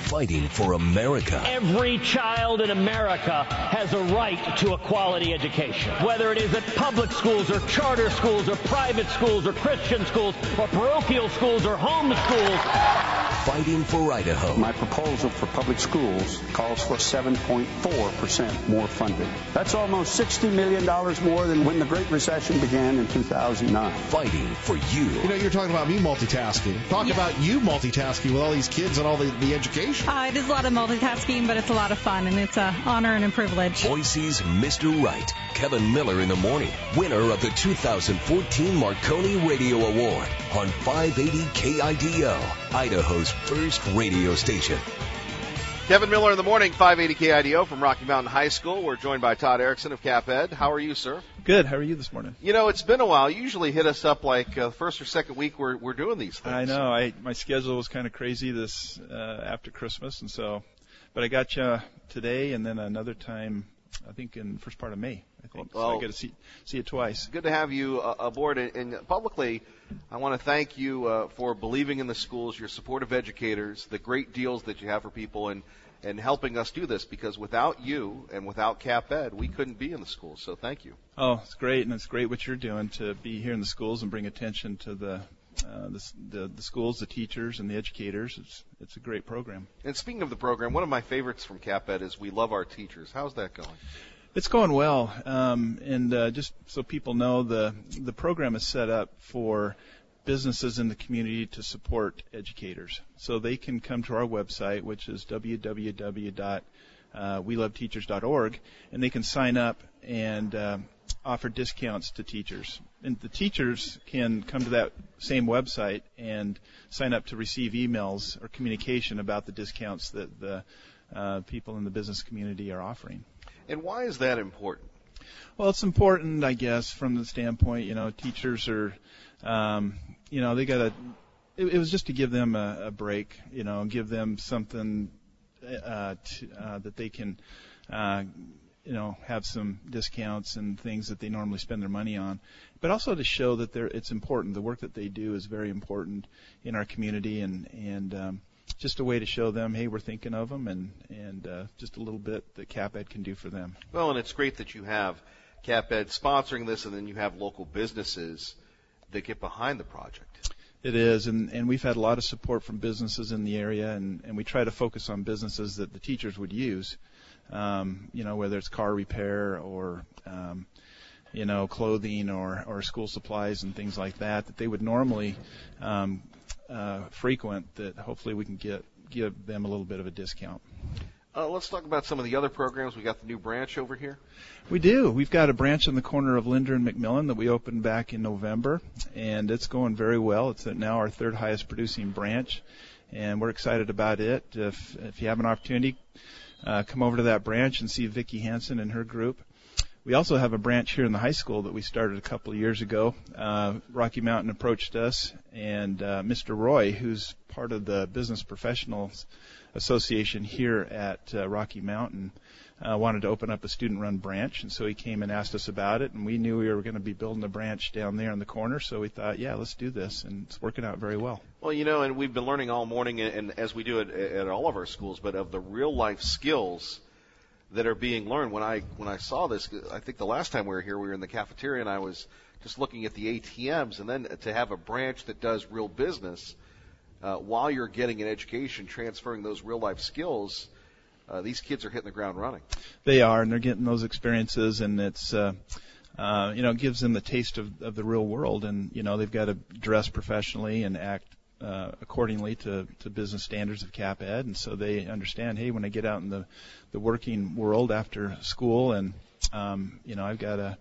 fighting for America. Every child in America has a right to a quality education. Whether it is at public schools or charter schools or private schools or Christian schools or parochial schools or home schools. Fighting for Idaho. My proposal for public schools calls for 7.4% more funding. That's almost $60 million more than when the Great Recession began in 2009. Fighting for you. You know, you're talking about me multitasking. Talk about you multitasking with all these kids and all the education. It is a lot of multitasking, but it's a lot of fun, and it's an honor and a privilege. Boise's Mr. Right, Kevin Miller in the morning, winner of the 2014 Marconi Radio Award on 580 KIDO, Idaho's first radio station. Kevin Miller in the morning, 580 KIDO from Rocky Mountain High School. We're joined by Todd Erickson of Cap Ed. How are you, sir? Good. How are you this morning? You know, it's been a while. You usually hit us up like first or second week we're doing these things. I know. My schedule was kind of crazy this after Christmas, and so, but I got you today and then another time, I think in the first part of May, I think. Well, so I got to see it twice. Good to have you aboard. And publicly, I want to thank you for believing in the schools, your support of educators, the great deals that you have for people, and helping us do this, because without you and without Cap Ed, we couldn't be in the schools. So thank you. Oh, it's great, and it's great what you're doing to be here in the schools and bring attention to the schools, the teachers, and the educators. It's a great program. And speaking of the program, one of my favorites from Cap Ed is We Love Our Teachers. How's that going? It's going well, and just so people know, the program is set up for businesses in the community to support educators. So they can come to our website, which is www.weloveteachers.org, and they can sign up and offer discounts to teachers. And the teachers can come to that same website and sign up to receive emails or communication about the discounts that the people in the business community are offering. And why is that important? Well, it's important, I guess, from the standpoint, teachers are, they got to, it was just to give them a break, give them something that they can, have some discounts and things that they normally spend their money on, but also to show that it's important. The work that they do is very important in our community, and just a way to show them, hey, we're thinking of them, and just a little bit that Cap Ed can do for them. Well, and it's great that you have Cap Ed sponsoring this, and then you have local businesses that get behind the project. It is, and we've had a lot of support from businesses in the area, and we try to focus on businesses that the teachers would use, whether it's car repair or, clothing or school supplies and things like that they would normally frequent, that hopefully we can give them a little bit of a discount. Let's talk about some of the other programs. We got the new branch over here. We do. We've got a branch in the corner of Linder and McMillan that we opened back in November, and it's going very well. It's now our third highest producing branch, and we're excited about it. If you have an opportunity, come over to that branch and see Vicki Hansen and her group. We also have a branch here in the high school that we started a couple of years ago. Rocky Mountain approached us, and Mr. Roy, who's part of the Business Professionals Association here at Rocky Mountain, wanted to open up a student-run branch, and so he came and asked us about it, and we knew we were going to be building a branch down there in the corner, so we thought, yeah, let's do this, and it's working out very well. Well, and we've been learning all morning, and as we do it at all of our schools, but of the real-life skills that are being learned. When I saw this, I think the last time we were here, we were in the cafeteria, and I was just looking at the ATMs, and then to have a branch that does real business while you're getting an education, transferring those real-life skills, these kids are hitting the ground running. They are, and they're getting those experiences, and it's it gives them the taste of the real world, and they've got to dress professionally and act accordingly to business standards of Cap Ed, and so they understand, hey, when I get out in the working world after school, and I've got to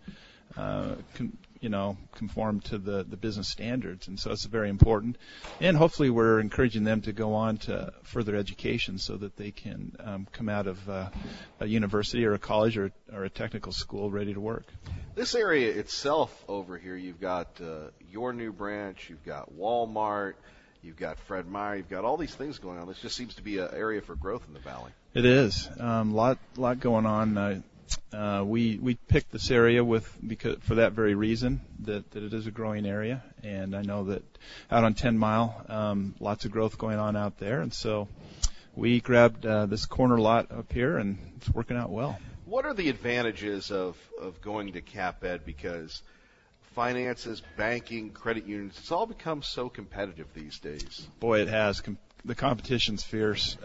conform to the business standards, and so it's very important. And hopefully we're encouraging them to go on to further education so that they can come out of a university or a college or a technical school ready to work. This area itself over here, you've got your new branch, you've got Walmart, you've got Fred Meyer, you've got all these things going on. This just seems to be an area for growth in the valley. It is. Lot going on. We picked this area for that very reason, that it is a growing area, and I know that out on 10 Mile, lots of growth going on out there, and so we grabbed this corner lot up here, and it's working out well. What are the advantages of going to CapEd? Because finances, banking, credit unions, it's all become so competitive these days. Boy, it has. The competition's fierce.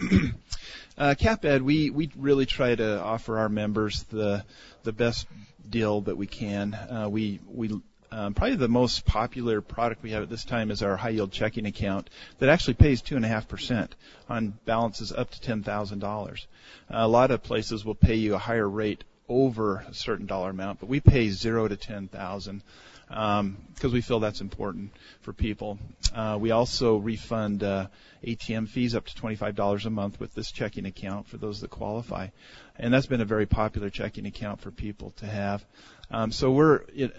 CapEd, we really try to offer our members the best deal that we can. We probably the most popular product we have at this time is our high-yield checking account that actually pays 2.5% on balances up to $10,000. A lot of places will pay you a higher rate over a certain dollar amount, but we pay 0 to 10,000 because we feel that's important for people. We also refund ATM fees up to $25 a month with this checking account for those that qualify, and that's been a very popular checking account for people to have. So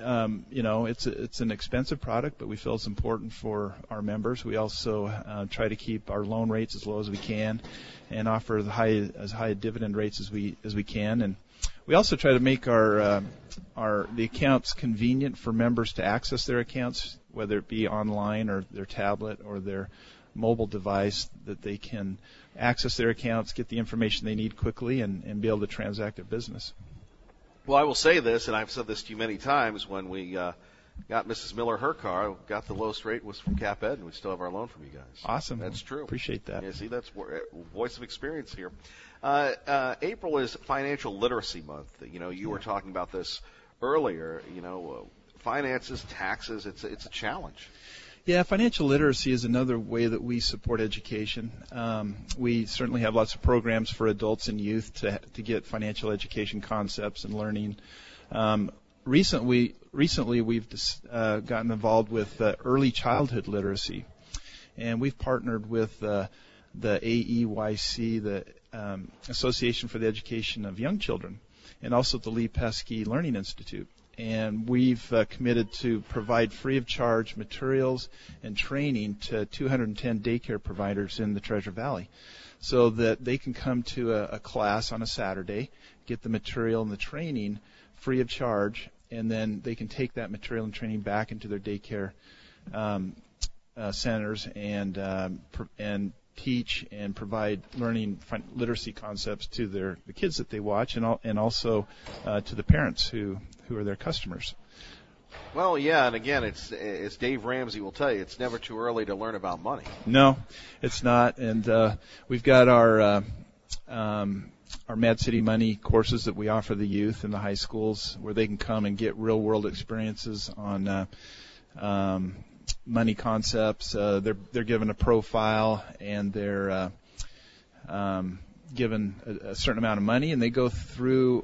it's an expensive product, but we feel it's important for our members. We also try to keep our loan rates as low as we can, and offer as high dividend rates as we can. And we also try to make the accounts convenient for members to access their accounts, whether it be online or their tablet or their mobile device, that they can access their accounts, get the information they need quickly, and be able to transact their business. Well, I will say this, and I've said this to you many times, when we got Mrs. Miller her car, got the lowest rate was from CapEd, and we still have our loan from you guys. Awesome. That's true. Appreciate that. Yeah, see, that's voice of experience here. April is Financial Literacy Month. You were talking about this earlier. Finances, taxes, it's a challenge. Yeah, financial literacy is another way that we support education. We certainly have lots of programs for adults and youth to get financial education concepts and learning. Recently we've gotten involved with early childhood literacy, and we've partnered with the AEYC, the Association for the Education of Young Children, and also the Lee Pesky Learning Institute. And we've committed to provide free of charge materials and training to 210 daycare providers in the Treasure Valley, so that they can come to a class on a Saturday, get the material and the training free of charge, and then they can take that material and training back into their daycare centers and teach and provide learning literacy concepts to the kids that they watch, and also to the parents who are their customers. Well, yeah, and again, as Dave Ramsey will tell you, it's never too early to learn about money. No, it's not. And we've got our Mad City Money courses that we offer the youth in the high schools, where they can come and get real-world experiences on money concepts. They're given a profile, and they're given a certain amount of money, and they go through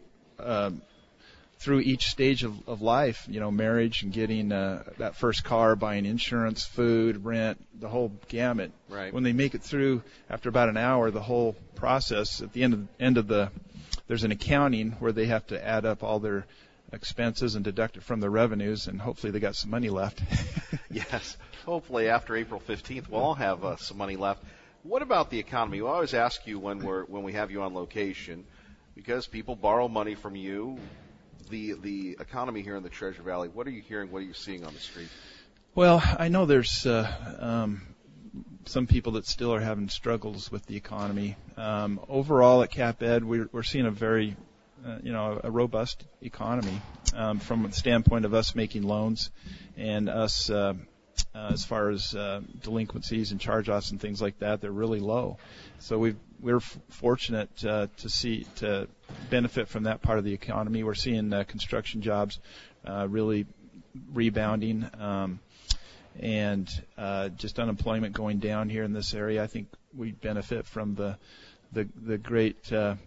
each stage of life, marriage and getting that first car, buying insurance, food, rent, the whole gamut. Right. When they make it through, after about an hour, the whole process, at the end of there's an accounting where they have to add up all their expenses and deduct it from the revenues, and hopefully they got some money left. Yes. Hopefully after April 15th, we'll all have some money left. What about the economy? We always ask you when we have you on location, because people borrow money from you. The economy here in the Treasure Valley, what are you hearing? What are you seeing on the street? Well, I know there's some people that still are having struggles with the economy. Overall at CapEd, we're seeing a very a robust economy from the standpoint of us making loans, and us as far as delinquencies and charge-offs and things like that, they're really low. So we're fortunate to benefit from that part of the economy. We're seeing construction jobs really rebounding, and just unemployment going down here in this area. I think we benefit from the great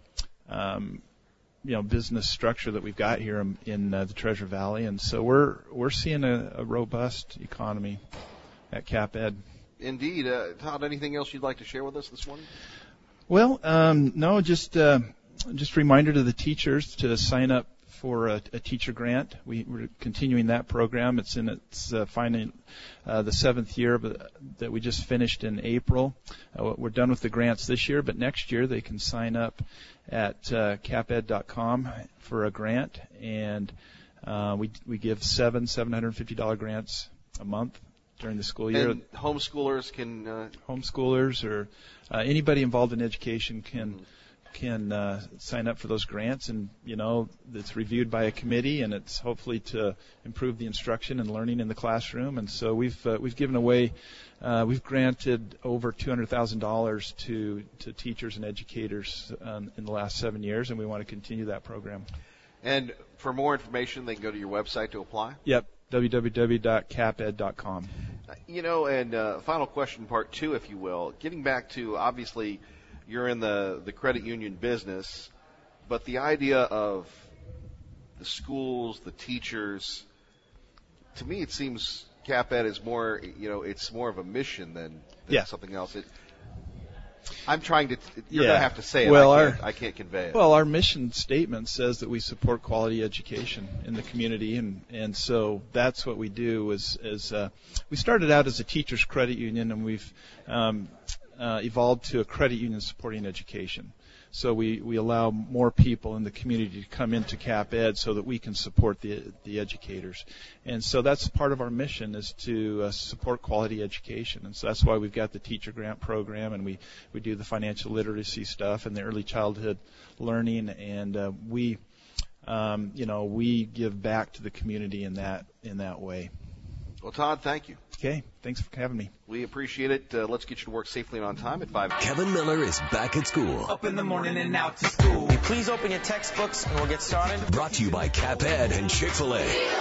business structure that we've got here in the Treasure Valley, and so we're seeing a robust economy at CapEd. Indeed. Todd, anything else you'd like to share with us this morning? Well, no, just a reminder to the teachers to sign up for a teacher grant. We're continuing that program. It's in its final the 7th year that we just finished in April. We're done with the grants this year, but next year they can sign up at caped.com for a grant, and we give $750 grants a month during the school year. And homeschoolers can homeschoolers or anybody involved in education can sign up for those grants, and it's reviewed by a committee, and it's hopefully to improve the instruction and learning in the classroom. And so we've given away, we've granted over $200,000 to teachers and educators in the last 7 years, and we want to continue that program. And for more information, they can go to your website to apply? Yep, www.caped.com. And final question, part two, if you will. Getting back to, obviously, you're in the credit union business, but the idea of the schools, the teachers, to me it seems CapEd is more, it's more of a mission than something else. I'm trying to, you're going to have to say it. Well, I can't convey it. Well, our mission statement says that we support quality education in the community, and so that's what we do. We started out as a teachers credit union, and we've evolved to a credit union supporting education. So we allow more people in the community to come into CapEd so that we can support the educators. And so that's part of our mission, is to support quality education. And so that's why we've got the teacher grant program, and we do the financial literacy stuff and the early childhood learning, and we give back to the community in that way. Well, Todd, thank you. Okay, thanks for having me. We appreciate it. Let's get you to work safely and on time at 5. Kevin Miller is back at school. Up in the morning and out to school. Please open your textbooks and we'll get started. Brought to you by CapEd and Chick-fil-A.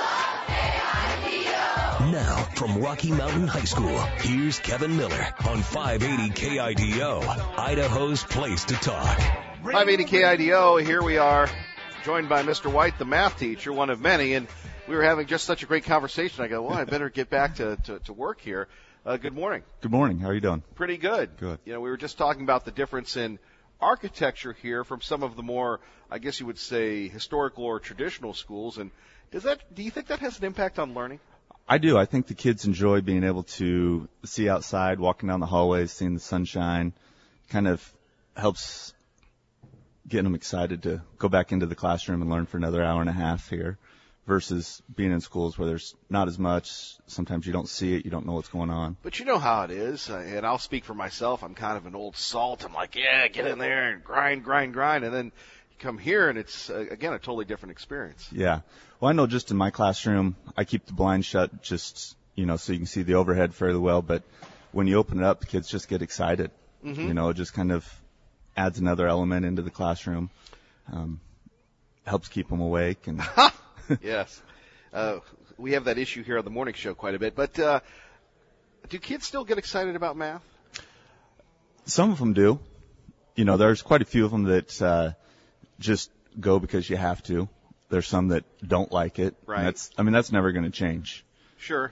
Now, from Rocky Mountain High School, here's Kevin Miller on 580 KIDO, Idaho's place to talk. 580 KIDO, here we are, joined by Mr. White, the math teacher, one of many, and we were having just such a great conversation. I go, well, I better get back to work here. Good morning. Good morning. How are you doing? Pretty good. Good. We were just talking about the difference in architecture here from some of the more, I guess you would say, historical or traditional schools. And do you think that has an impact on learning? I do. I think the kids enjoy being able to see outside, walking down the hallways, seeing the sunshine. Kind of helps get them excited to go back into the classroom and learn for another hour and a half here, versus being in schools where there's not as much. Sometimes you don't see it. You don't know what's going on. But you know how it is, and I'll speak for myself. I'm kind of an old salt. I'm like, yeah, get in there and grind. And then you come here, and it's, again, a totally different experience. Yeah. Well, I know just in my classroom, I keep the blinds shut just, so you can see the overhead fairly well. But when you open it up, the kids just get excited. Mm-hmm. It just kind of adds another element into the classroom. Helps keep them awake and... Yes. We have that issue here on the morning show quite a bit. But do kids still get excited about math? Some of them do. There's quite a few of them that just go because you have to. There's some that don't like it. Right. That's never going to change. Sure.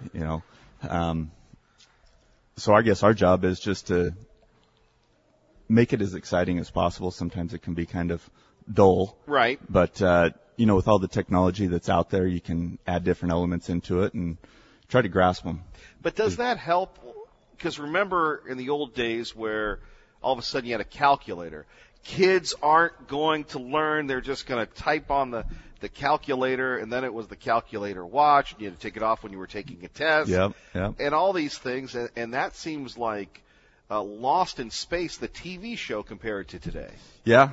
So I guess our job is just to make it as exciting as possible. Sometimes it can be kind of dull. Right. But, with all the technology that's out there, you can add different elements into it and try to grasp them. But does that help? Because remember in the old days where all of a sudden you had a calculator. Kids aren't going to learn. They're just going to type on the calculator, and then it was the calculator watch, and you had to take it off when you were taking a test. Yep. And all these things, and that seems like Lost in Space, the TV show, compared to today. Yeah.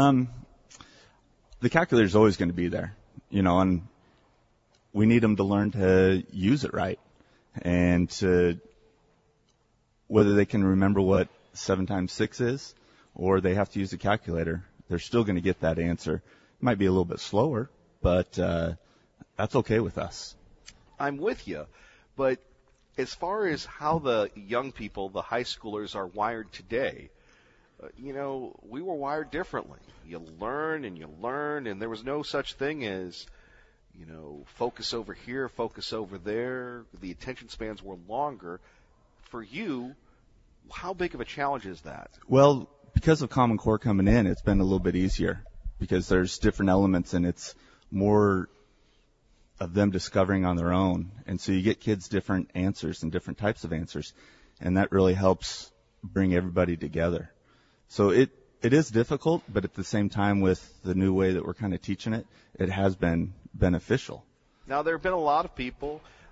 The calculator is always going to be there, and we need them to learn to use it right, and to whether they can remember what 7 times 6 is, or they have to use a calculator, they're still going to get that answer. It might be a little bit slower, but that's okay with us. I'm with you, but as far as how the young people, the high schoolers, are wired today, we were wired differently. You learn, and there was no such thing as, focus over here, focus over there. The attention spans were longer. For you, how big of a challenge is that? Well, because of Common Core coming in, it's been a little bit easier because there's different elements and it's more of them discovering on their own. And so you get kids different answers and different types of answers, and that really helps bring everybody together. So it is difficult, but at the same time, with the new way that we're kind of teaching it, it has been beneficial. Now, there have been a lot of people,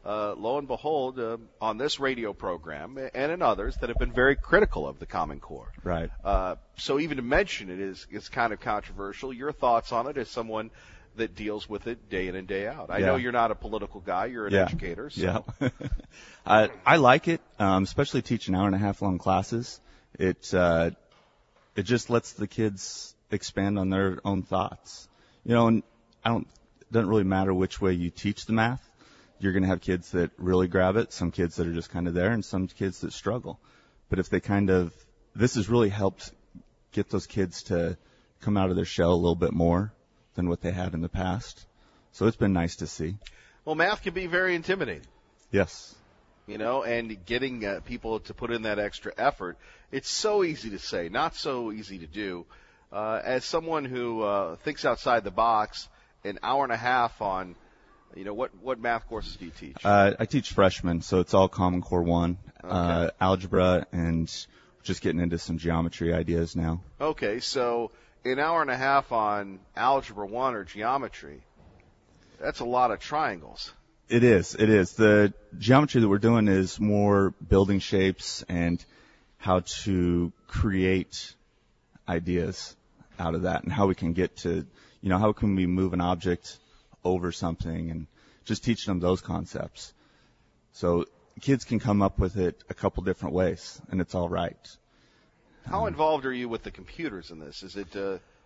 lo and behold, on this radio program and in others that have been very critical of the Common Core. Right. So even to mention it is kind of controversial. Your thoughts on it as someone that deals with it day in and day out. I know you're not a political guy. You're an educator. So. Yeah. I like it, especially teaching hour-and-a-half long classes. It just lets the kids expand on their own thoughts. And it doesn't really matter which way you teach the math. You're going to have kids that really grab it, some kids that are just kind of there, and some kids that struggle. But if they this has really helped get those kids to come out of their shell a little bit more than what they had in the past. So it's been nice to see. Well, math can be very intimidating. Yes. And getting people to put in that extra effort, it's so easy to say, not so easy to do. As someone who thinks outside the box, an hour and a half on, what math courses do you teach? I teach freshmen, so it's all Common Core 1, algebra, and just getting into some geometry ideas now. Okay, so an hour and a half on algebra 1 or geometry, that's a lot of triangles. It is. The geometry that we're doing is more building shapes and how to create ideas out of that and how we can get to, how can we move an object over something and just teaching them those concepts. So kids can come up with it a couple different ways, and it's all right. How involved are you with the computers in this? Is it?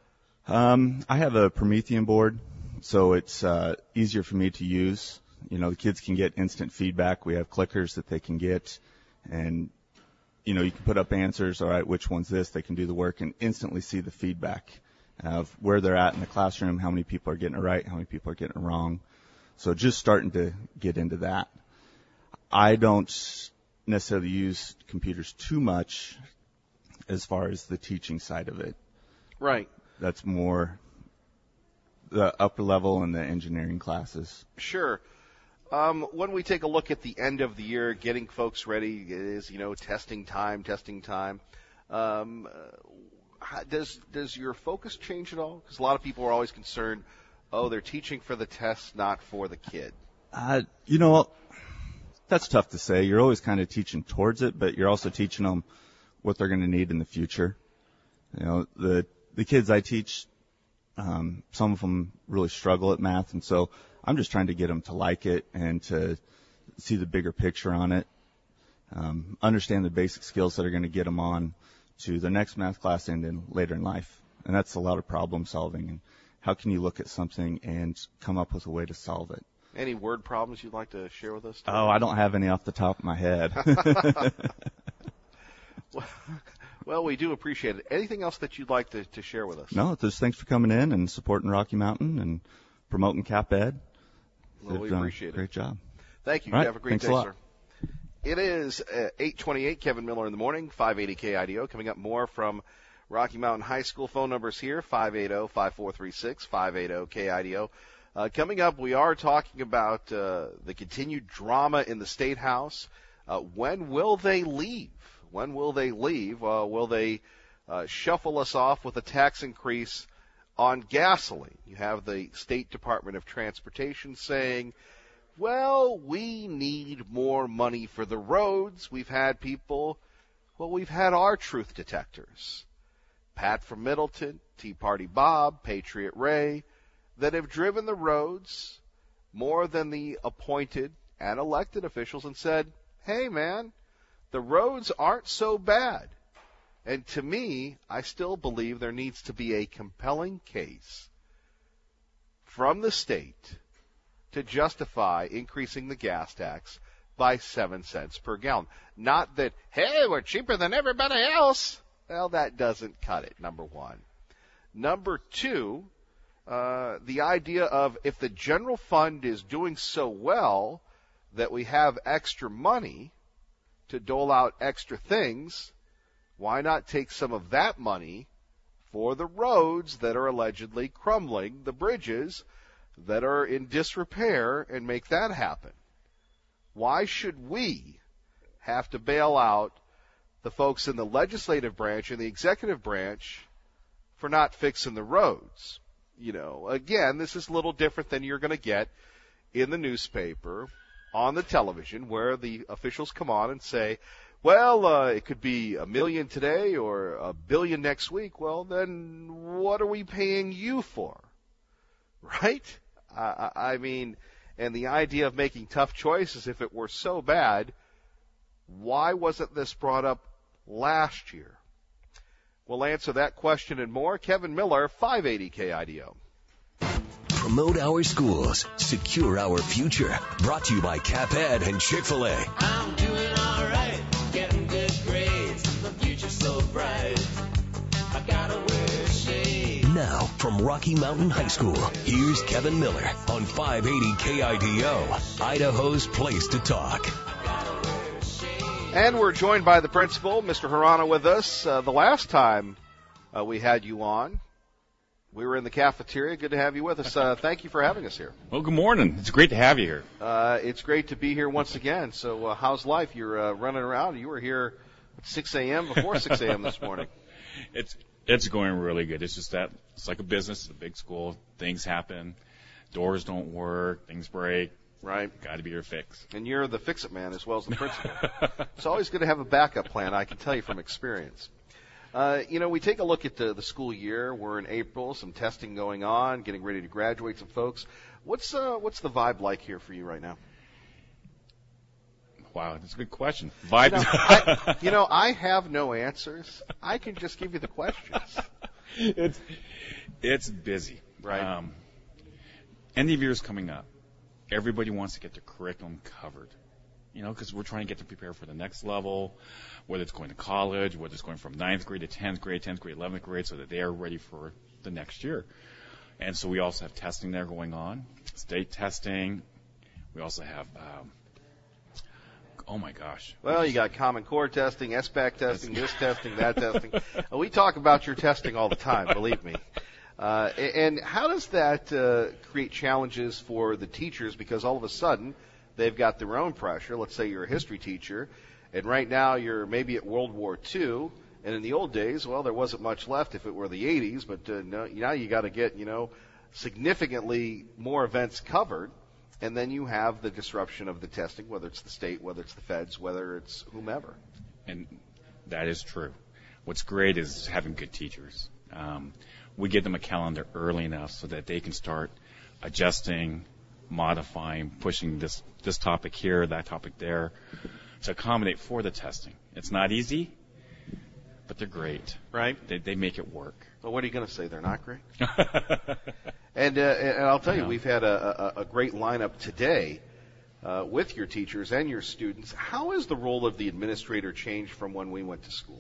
I have a Promethean board, so it's easier for me to use. The kids can get instant feedback. We have clickers that they can get, and you can put up answers. All right, which one's this? They can do the work and instantly see the feedback of where they're at in the classroom, how many people are getting it right, how many people are getting it wrong. So just starting to get into that. I don't necessarily use computers too much as far as the teaching side of it. Right. That's more the upper level and the engineering classes. Sure. When we take a look at the end of the year, getting folks ready, it is, testing time. Does your focus change at all? Because a lot of people are always concerned, they're teaching for the test, not for the kid. That's tough to say. You're always kind of teaching towards it, but you're also teaching them what they're going to need in the future. The kids I teach, some of them really struggle at math, and so I'm just trying to get them to like it and to see the bigger picture on it, understand the basic skills that are going to get them on to the next math class and then later in life. And that's a lot of problem solving. And how can you look at something and come up with a way to solve it? Any word problems you'd like to share with us today? I don't have any off the top of my head. Well, we do appreciate it. Anything else that you'd like to share with us? No, just thanks for coming in and supporting Rocky Mountain and promoting Cap Ed. Well, we appreciate it. Great job. Thank you. Right. Have a great day, sir. It is 8:28, Kevin Miller in the morning, 580 KIDO. Coming up more from Rocky Mountain High School. Phone numbers here, 580-5436, 580 KIDO. Coming up, we are talking about the continued drama in the State House. When will they leave? When will they leave? Will they shuffle us off with a tax increase on gasoline? You have the State Department of Transportation saying, well, we need more money for the roads. We've had our truth detectors. Pat from Middleton, Tea Party Bob, Patriot Ray, that have driven the roads more than the appointed and elected officials and said, hey, man, the roads aren't so bad. And to me, I still believe there needs to be a compelling case from the state to justify increasing the gas tax by 7 cents per gallon. Not that, hey, we're cheaper than everybody else. Well, that doesn't cut it, number one. Number two, the idea of if the general fund is doing so well that we have extra money to dole out extra things, why not take some of that money for the roads that are allegedly crumbling, the bridges that are in disrepair, and make that happen? Why should we have to bail out the folks in the legislative branch and the executive branch for not fixing the roads? Again, this is a little different than you're going to get in the newspaper on the television where the officials come on and say, well, it could be $1 million today or $1 billion next week. Well, then what are we paying you for? Right? I mean, and the idea of making tough choices, if it were so bad, why wasn't this brought up last year? We'll answer that question and more. Kevin Miller, 580 KIDO. Promote our schools, secure our future. Brought to you by CapEd and Chick-fil-A. I'm doing all right, getting good grades. The future's so bright, I gotta wear shades. Now, from Rocky Mountain High School, here's Kevin Miller on 580 KIDO, Idaho's place to talk. And we're joined by the principal, Mr. Harana, with us. The last time we had you on, we were in the cafeteria. Good to have you with us. Thank you for having us here. Well, good morning. It's great to have you here. It's great to be here once again. So how's life? You're running around. You were here at 6 a.m., before 6 a.m. this morning. It's going really good. It's just that it's like a business. It's a big school. Things happen. Doors don't work. Things break. Right. Got to be your fix. And you're the fix-it man as well as the principal. It's always good to have a backup plan, I can tell you from experience. We take a look at the school year. We're in April, some testing going on, getting ready to graduate some folks. What's the vibe like here for you right now? Wow, that's a good question. Vibe. I have no answers. I can just give you the questions. It's busy. Right. End of year is coming up. Everybody wants to get their curriculum covered, because we're trying to get them prepared for the next level, whether it's going to college, whether it's going from 9th grade to 10th grade, 11th grade, so that they are ready for the next year. And so we also have testing there going on, state testing. We also have, oh my gosh. Well, you got Common Core testing, SBAC testing, this testing, that testing. We talk about your testing all the time, believe me. And how does that create challenges for the teachers? Because all of a sudden, they've got their own pressure. Let's say you're a history teacher, and right now you're maybe at World War II, and in the old days, well, there wasn't much left if it were the 80s, but now you got to get, significantly more events covered, and then you have the disruption of the testing, whether it's the state, whether it's the feds, whether it's whomever. And that is true. What's great is having good teachers. We give them a calendar early enough so that they can start adjusting, modifying, pushing this topic here, that topic there, to accommodate for the testing. It's not easy, but they're great. Right. They make it work. Well, what are you going to say? They're not great? And I'll tell you, we've had a great lineup today with your teachers and your students. How has the role of the administrator changed from when we went to school?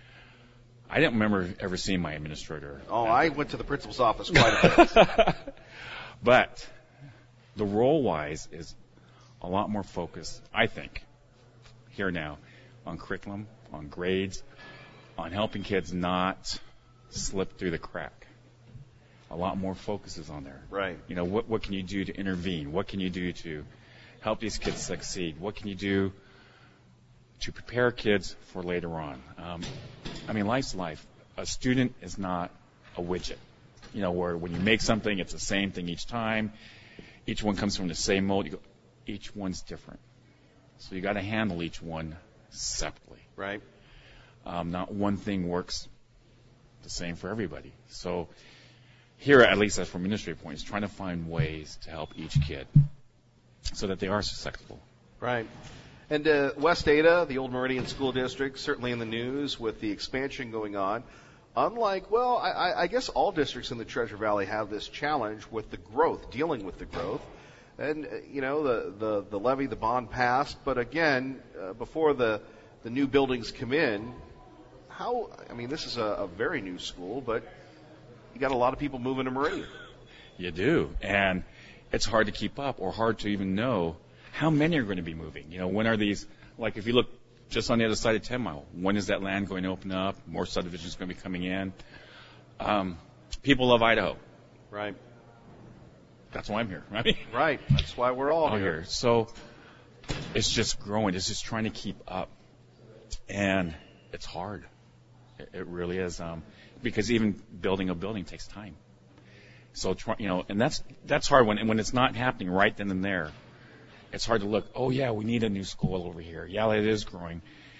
I didn't remember ever seeing my administrator. Oh, I went to the principal's office quite a bit. But the role-wise is a lot more focused, I think, here now, on curriculum, on grades, on helping kids not slip through the crack. A lot more focus is on there. Right. What can you do to intervene? What can you do to help these kids succeed? What can you do to prepare kids for later on? Life's life. A student is not a widget. Where when you make something, it's the same thing each time. Each one comes from the same mold. Each one's different. So you got to handle each one separately. Right. Not one thing works the same for everybody. So here, at least that's from administrative point, is trying to find ways to help each kid so that they are successful. Right. And West Ada, the Old Meridian School District, certainly in the news with the expansion going on. Unlike, I guess all districts in the Treasure Valley have this challenge with the growth, dealing with the growth. And, the levy, the bond passed. But again, before the new buildings come in, this is a very new school, but you got a lot of people moving to Meridian. You do. And it's hard to keep up or hard to even know how many are going to be moving. When are these, like if you look just on the other side of 10 Mile, when is that land going to open up? More subdivisions going to be coming in. People love Idaho. Right. That's why I'm here. Right. That's why we're all here. So it's just growing. It's just trying to keep up. And it's hard. It really is. Because even building a building takes time. So, and that's hard when it's not happening right then and there. it's hard to look, oh, yeah, we need a new school over here. Yeah, it is growing.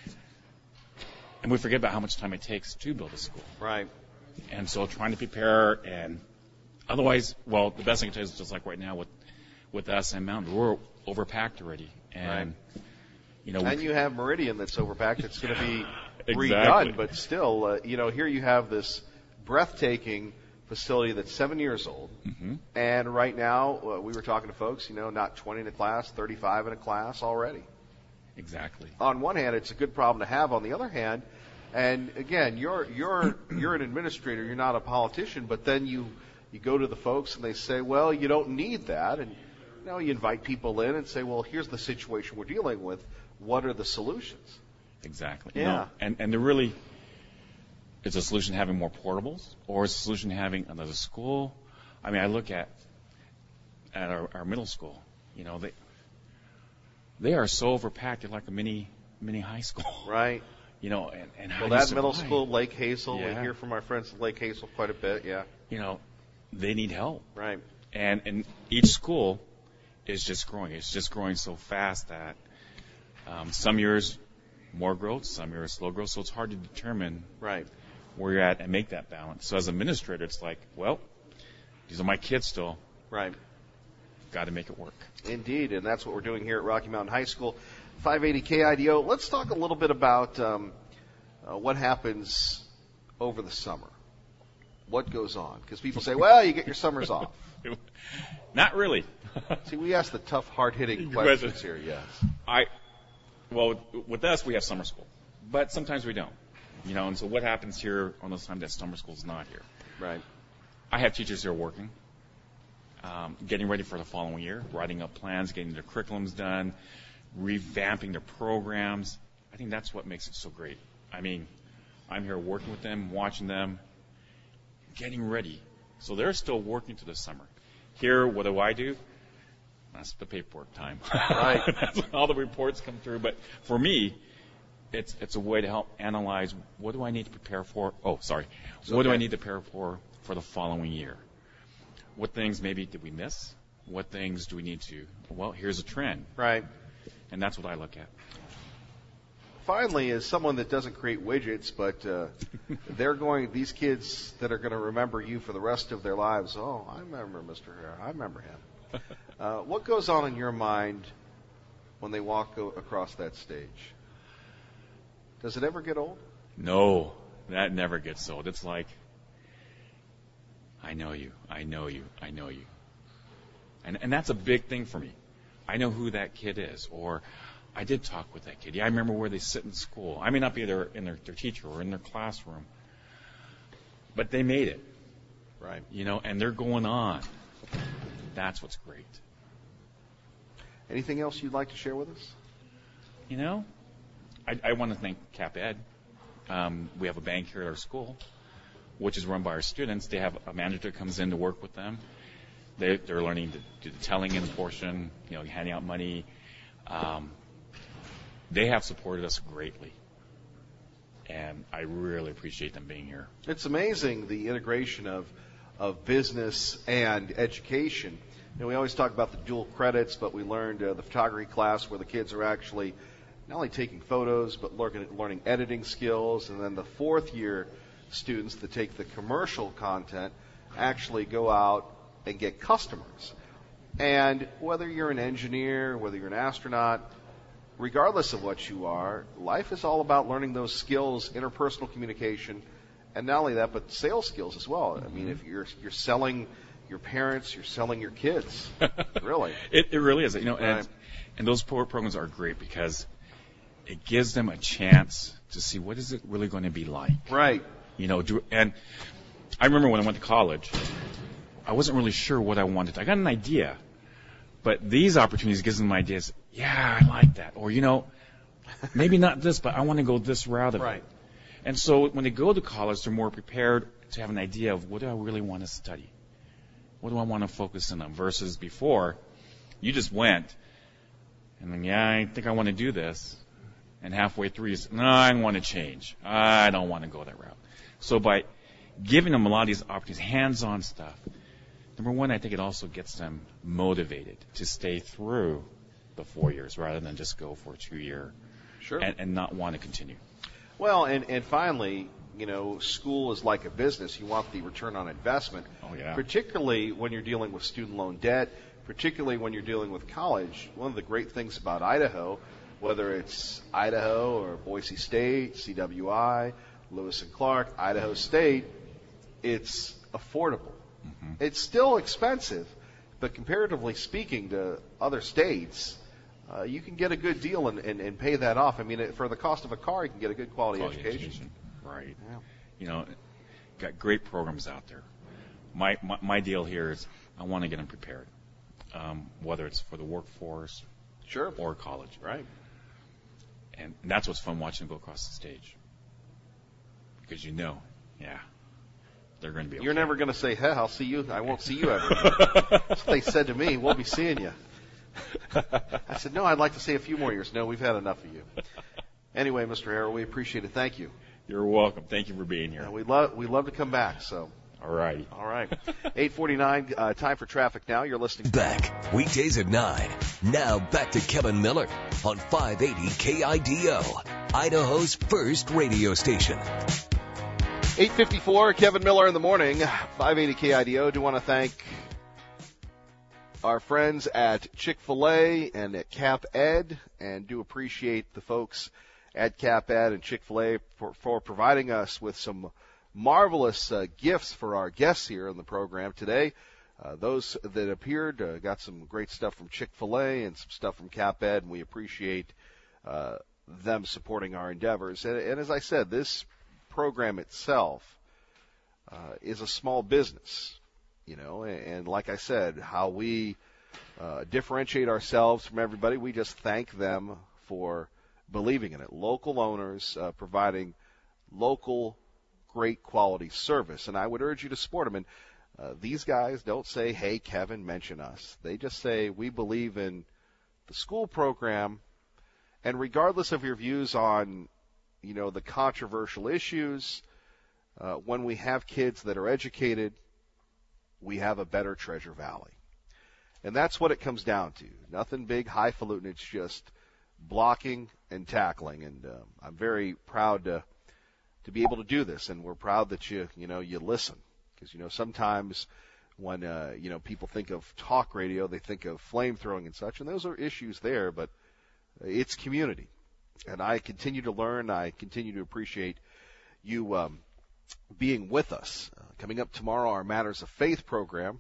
And we forget about how much time it takes to build a school. Right. And so trying to prepare, and otherwise, well, the best thing I can tell you is just like right now with us and Mountain, we're overpacked already. And, you know, and you have Meridian that's overpacked. It's going to be Exactly. redone, but still, you know, here you have this breathtaking facility that's 7 years old. Mm-hmm. And right now, we were talking to folks, you know, not 20 in a class, 35 in a class already. Exactly. On one hand, it's a good problem to have. On the other hand, and again, you're an administrator, you're not a politician, but then you go to the folks and they say, well, you don't need that. And you know, you invite people in and say, well, here's the situation we're dealing with. What are the solutions? Exactly. Yeah. You know, and there really is a solution having more portables, or is a solution having another school. I mean, I look at our middle school. You know, they are so overpacked. They're like a mini high school. Right. You know, and how well, do you that middle survive? school, Lake Hazel, Yeah. we hear from our friends at Lake Hazel quite a bit. Yeah. You know, they need help. Right. And each school is just growing. It's just growing so fast that some years more growth, some years slow growth. So it's hard to determine right where you're at and make that balance. So as an administrator, it's like, well, these are my kids still. Right. Got to make it work. Indeed, and that's what we're doing here at Rocky Mountain High School. 580 KIDO. Let's talk a little bit about what happens over the summer. What goes on? Because people say, well, you get your summers off. Not really. See, we ask the tough, hard-hitting questions here, yes. Well, with us, we have summer school. But sometimes we don't. You know, and so what happens here on those times that summer school is not here? Right. I have teachers who are working, getting ready for the following year, writing up plans, getting their curriculums done, revamping their programs. I think that's what makes it so great. I mean, I'm here working with them, watching them, getting ready. So they're still working through the summer. Here, what do? That's the paperwork time. Right. That's when all the reports come through. But for me, it's a way to help analyze what do I need to prepare for. Oh, sorry. What do I need to prepare for the following year? What things maybe did we miss? What things do we need to? Well, here's a trend. Right. And that's what I look at. Finally, as someone that doesn't create widgets, but these kids that are going to remember you for the rest of their lives, oh, I remember Mr. Hare. I remember him. What goes on in your mind when they walk across that stage? Does it ever get old? No, that never gets old. It's like, I know you, I know you, I know you. And that's a big thing for me. I know who that kid is, or I did talk with that kid. Yeah, I remember where they sit in school. I may not be their teacher or in their classroom, but they made it. Right. You know, and they're going on. That's what's great. Anything else you'd like to share with us? You know, I want to thank Cap Ed. We have a bank here at our school, which is run by our students. They have a manager that comes in to work with them. They're learning to do the telling in portion, you know, handing out money. They have supported us greatly, and I really appreciate them being here. It's amazing the integration of business and education. You know, we always talk about the dual credits, but we learned the photography class where the kids are actually not only taking photos, but learning editing skills. And then the fourth year students that take the commercial content actually go out and get customers. And whether you're an engineer, whether you're an astronaut, regardless of what you are, life is all about learning those skills, interpersonal communication, and not only that, but sales skills as well. I mean, if you're selling your parents, you're selling your kids. Really. It really is. You know, Right. and those programs are great because it gives them a chance to see what is it really going to be like. Right. You know, and I remember when I went to college, I wasn't really sure what I wanted. I got an idea, but these opportunities gives them ideas. Yeah, I like that. Or, you know, maybe not this, but I want to go this route of Right. it. And so when they go to college, they're more prepared to have an idea of what do I really want to study? What do I want to focus in on? Versus before, you just went, and then, yeah, I think I want to do this. And halfway through, you say, no, I want to change. I don't want to go that route. So by giving them a lot of these opportunities, hands-on stuff, number one, I think it also gets them motivated to stay through the 4 years rather than just go for a 2-year Sure. and not want to continue. Well, and finally, school is like a business. You want the return on investment, particularly when you're dealing with student loan debt, particularly when you're dealing with college. One of the great things about Idaho, whether it's Idaho or Boise State, CWI, Lewis and Clark, Idaho State, it's affordable. Mm-hmm. It's still expensive, but comparatively speaking to other states, you can get a good deal and pay that off. I mean, for the cost of a car, you can get a good quality education. Right. Yeah. Got great programs out there. My deal here is I want to get them prepared, whether it's for the workforce, sure, or college. Right. And that's what's fun watching them go across the stage, because they're going to be. You're okay. never going to say, "Hey, I'll see you. I won't see you ever." That's what they said to me. We'll be seeing you. I said, "No, I'd like to see a few more years." No, we've had enough of you. Anyway, Mr. Harrell, we appreciate it. Thank you. You're welcome. Thank you for being here. We love to come back. So. All right. 8:49. Time for traffic now. You're listening. Back weekdays at 9. Now back to Kevin Miller on 580 KIDO, Idaho's first radio station. 8:54. Kevin Miller in the morning. 580 KIDO. Do want to thank our friends at Chick-fil-A and at Cap Ed, and do appreciate the folks at Cap Ed and Chick-fil-A for providing us with some marvelous gifts for our guests here on the program today. Those that appeared got some great stuff from Chick-fil-A and some stuff from Cap Ed, and we appreciate them supporting our endeavors. And as I said, this program itself is a small business, and like I said, how we differentiate ourselves from everybody, we just thank them for believing in it. Local owners providing local great quality service, and I would urge you to support them. And these guys don't say, "Hey, Kevin, mention us." They just say, "We believe in the school program," and regardless of your views on, the controversial issues, when we have kids that are educated, we have a better Treasure Valley. And that's what it comes down to. Nothing big, highfalutin. It's just blocking and tackling, and I'm very proud to be able to do this, and we're proud that you listen, because sometimes when people think of talk radio, they think of flame throwing and such, and those are issues there, but it's community, and I continue to learn. I continue to appreciate you being with us. Coming up tomorrow, our Matters of Faith program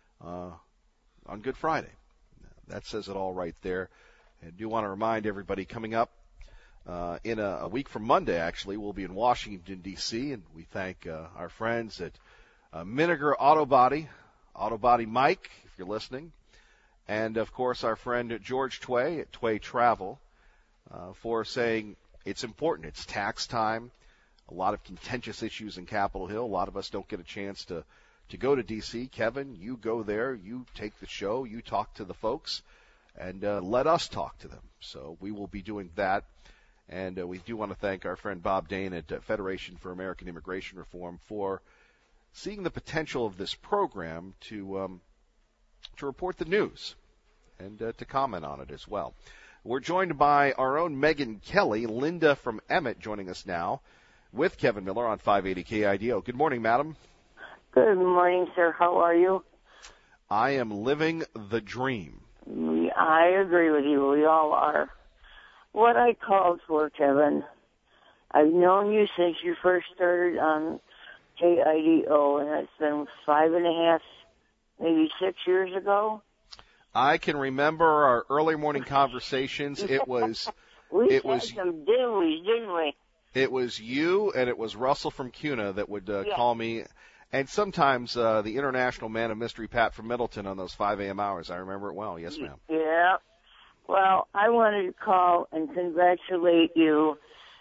on Good Friday. That says it all right there. And I do want to remind everybody, coming up in a week from Monday, actually, we'll be in Washington, D.C., and we thank our friends at Miniger Auto Body Mike, if you're listening, and, of course, our friend George Tway at Tway Travel for saying it's important. It's tax time. A lot of contentious issues in Capitol Hill. A lot of us don't get a chance to go to D.C. Kevin, you go there. You take the show. You talk to the folks, and let us talk to them. So we will be doing that. And we do want to thank our friend Bob Dane at Federation for American Immigration Reform for seeing the potential of this program to report the news and to comment on it as well. We're joined by our own Megan Kelly, Linda from Emmett, joining us now with Kevin Miller on 580 KIDO. Good morning, madam. Good morning, sir. How are you? I am living the dream. I agree with you. We all are. What I called for, Kevin, I've known you since you first started on KIDO, and it's been 5.5, maybe 6 years ago. I can remember our early morning conversations. It was some dillies, didn't we? It was you and it was Russell from CUNA that would call me, and sometimes the international man of mystery, Pat from Middleton, on those 5 a.m. hours. I remember it well. Yes, ma'am. Yeah. Well, I wanted to call and congratulate you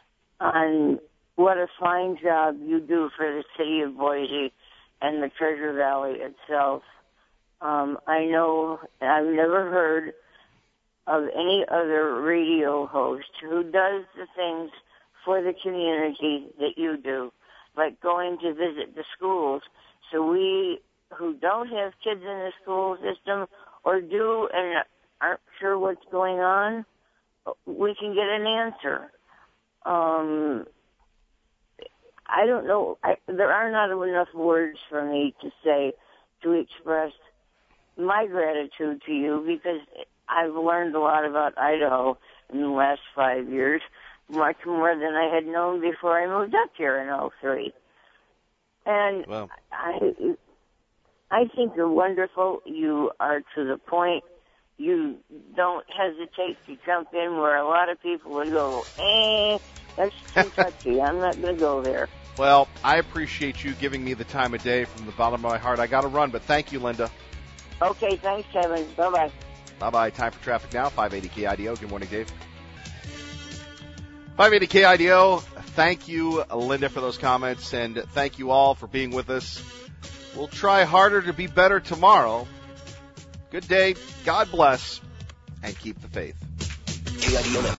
on what a fine job you do for the city of Boise and the Treasure Valley itself. I know I've never heard of any other radio host who does the things for the community that you do, like going to visit the schools. So we who don't have kids in the school system or do and aren't sure what's going on, we can get an answer. I don't know. There are not enough words for me to express my gratitude to you, because I've learned a lot about Idaho in the last 5 years, much more than I had known before I moved up here in 2003. And Well, I think you're wonderful. You are to the point. You don't hesitate to jump in where a lot of people would go, that's too touchy. I'm not going to go there. well, I appreciate you giving me the time of day from the bottom of my heart. I got to run, but thank you, Linda. Okay, thanks, Kevin. Bye-bye. Bye-bye. Time for traffic now. 580 KIDO. Good morning, Dave. 580 KIDO. Thank you, Linda, for those comments, and thank you all for being with us. We'll try harder to be better tomorrow. Good day. God bless, and keep the faith. KIDO.